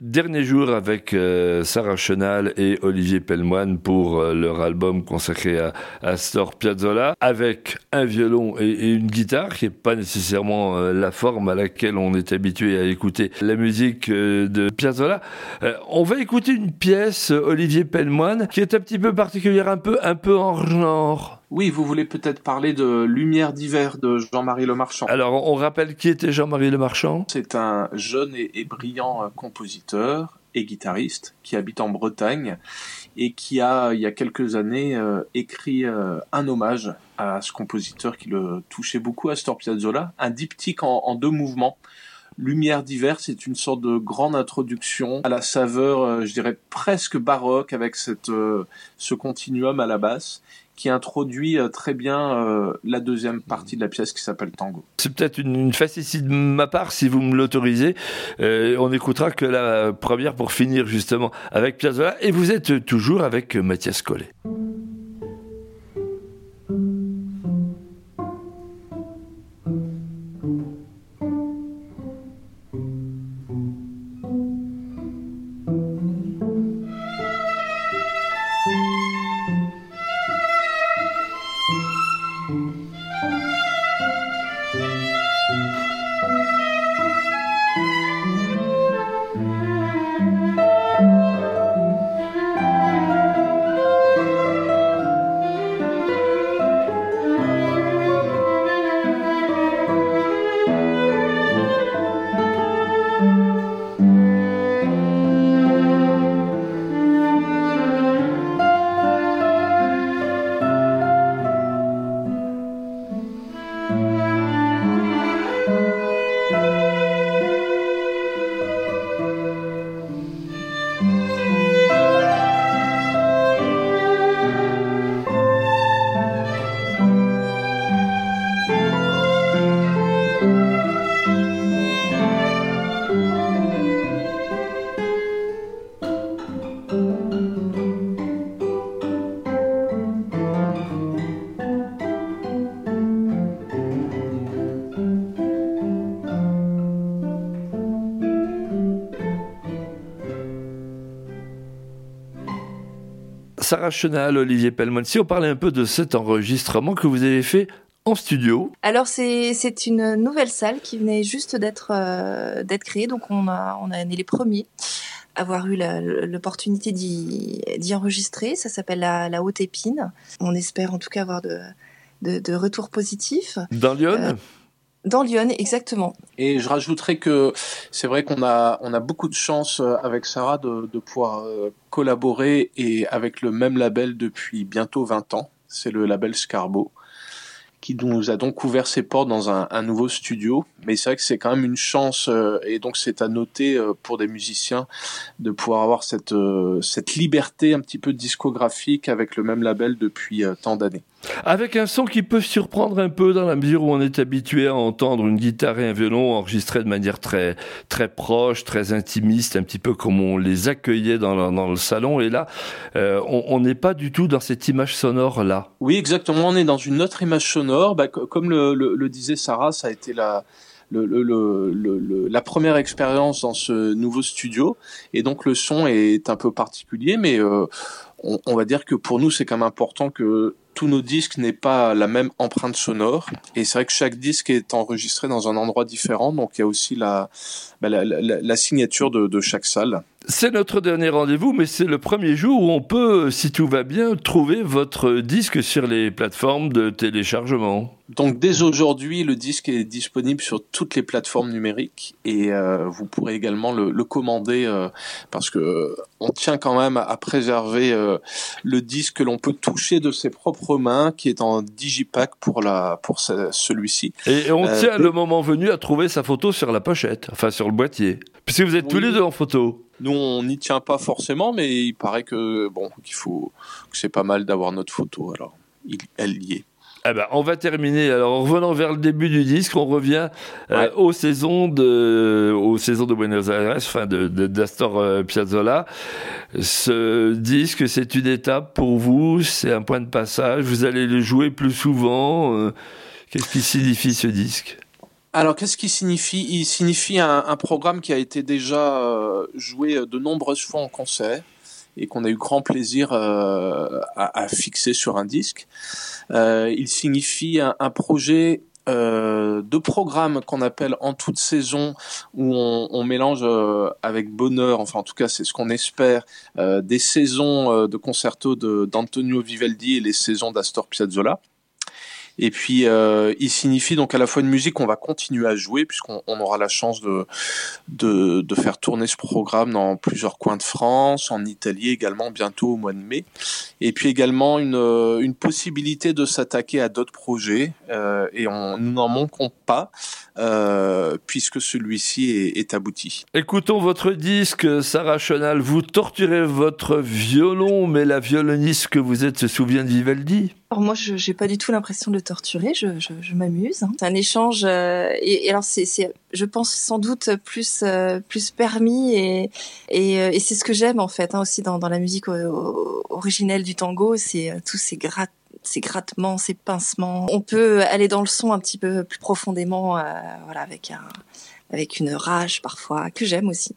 Dernier jour avec Sarah Chenal et Olivier Pellemoine pour leur album consacré à Astor Piazzolla, avec un violon et une guitare, qui n'est pas nécessairement la forme à laquelle on est habitué à écouter la musique de Piazzolla. On va écouter une pièce, Olivier Pellemoine, qui est un petit peu particulière, un peu hors genre. Oui, vous voulez peut-être parler de Lumière d'hiver de Jean-Marie Lemarchand. Alors, on rappelle qui était Jean-Marie Lemarchand ? C'est un jeune et brillant compositeur et guitariste qui habite en Bretagne et qui a, il y a quelques années, écrit un hommage à ce compositeur qui le touchait beaucoup, Astor Piazzolla, un diptyque en 2 mouvements. Lumière d'hiver, c'est une sorte de grande introduction à la saveur, je dirais presque baroque, avec ce continuum à la basse, qui introduit très bien la deuxième partie de la pièce qui s'appelle Tango. C'est peut-être une facétie de ma part, si vous me l'autorisez. On écoutera que la première pour finir justement avec Piazzolla. Et vous êtes toujours avec Mathias Collet. Sarah Chenal, Olivier Pellemoine, si on parlait un peu de cet enregistrement que vous avez fait en studio. Alors c'est une nouvelle salle qui venait juste d'être créée, donc on est les premiers à avoir eu l'opportunité d'y enregistrer. Ça s'appelle la Haute Épine. On espère en tout cas avoir de retours positifs. Dans Lyon Dans Lyon, exactement. Et je rajouterais que c'est vrai qu'on a beaucoup de chance avec Sarah de pouvoir collaborer et avec le même label depuis bientôt 20 ans. C'est le label Scarbo, qui nous a donc ouvert ses portes dans un nouveau studio. Mais c'est vrai que c'est quand même une chance, et donc c'est à noter pour des musiciens de pouvoir avoir cette liberté un petit peu discographique avec le même label depuis tant d'années. Avec un son qui peut surprendre un peu dans la mesure où on est habitué à entendre une guitare et un violon enregistrés de manière très, très proche, très intimiste, un petit peu comme on les accueillait dans le salon. Et là, on n'est pas du tout dans cette image sonore-là. Oui, exactement. On est dans une autre image sonore. Comme le disait Sarah, ça a été la première expérience dans ce nouveau studio. Et donc, le son est un peu particulier, mais on va dire que pour nous, c'est quand même important que tous nos disques n'aient pas la même empreinte sonore. Et c'est vrai que chaque disque est enregistré dans un endroit différent. Donc, il y a aussi la signature de chaque salle. C'est notre dernier rendez-vous, mais c'est le premier jour où on peut, si tout va bien, trouver votre disque sur les plateformes de téléchargement. Donc dès aujourd'hui, le disque est disponible sur toutes les plateformes numériques et vous pourrez également le commander parce que on tient quand même à préserver le disque que l'on peut toucher de ses propres mains, qui est en digipack pour celui-ci. Et on tient le moment venu à trouver sa photo sur la pochette, enfin sur le boîtier, puisque vous êtes tous les deux en photo. Nous, on n'y tient pas forcément, mais il paraît que c'est pas mal d'avoir notre photo. Alors, elle y est. Eh ben, on va terminer. Alors, en revenant vers le début du disque, on revient aux saisons de Buenos Aires, enfin d'Astor Piazzolla. Ce disque, c'est une étape pour vous, c'est un point de passage. Vous allez le jouer plus souvent. Qu'est-ce qui signifie ce disque ? Alors, qu'est-ce qu'il signifie? Il signifie un programme qui a été déjà joué de nombreuses fois en concert et qu'on a eu grand plaisir à fixer sur un disque. Il signifie un projet de programme qu'on appelle en toute saison, où on mélange avec bonheur, enfin en tout cas c'est ce qu'on espère, des saisons de concerto d'Antonio Vivaldi et les saisons d'Astor Piazzolla. Et puis, il signifie donc à la fois une musique qu'on va continuer à jouer, puisqu'on aura la chance de faire tourner ce programme dans plusieurs coins de France, en Italie également, bientôt au mois de mai. Et puis également une possibilité de s'attaquer à d'autres projets, et nous n'en manquons pas, puisque celui-ci est abouti. Écoutons votre disque, Sarah Chenal. Vous torturez votre violon, mais la violoniste que vous êtes se souvient de Vivaldi? Alors moi, je n'ai pas du tout l'impression de torturer, je m'amuse. C'est un échange, et alors c'est, je pense sans doute plus permis, et c'est ce que j'aime en fait, hein, aussi dans la musique originelle du tango, c'est tous ces grattements, ces pincements. On peut aller dans le son un petit peu plus profondément, voilà, avec une rage parfois que j'aime aussi.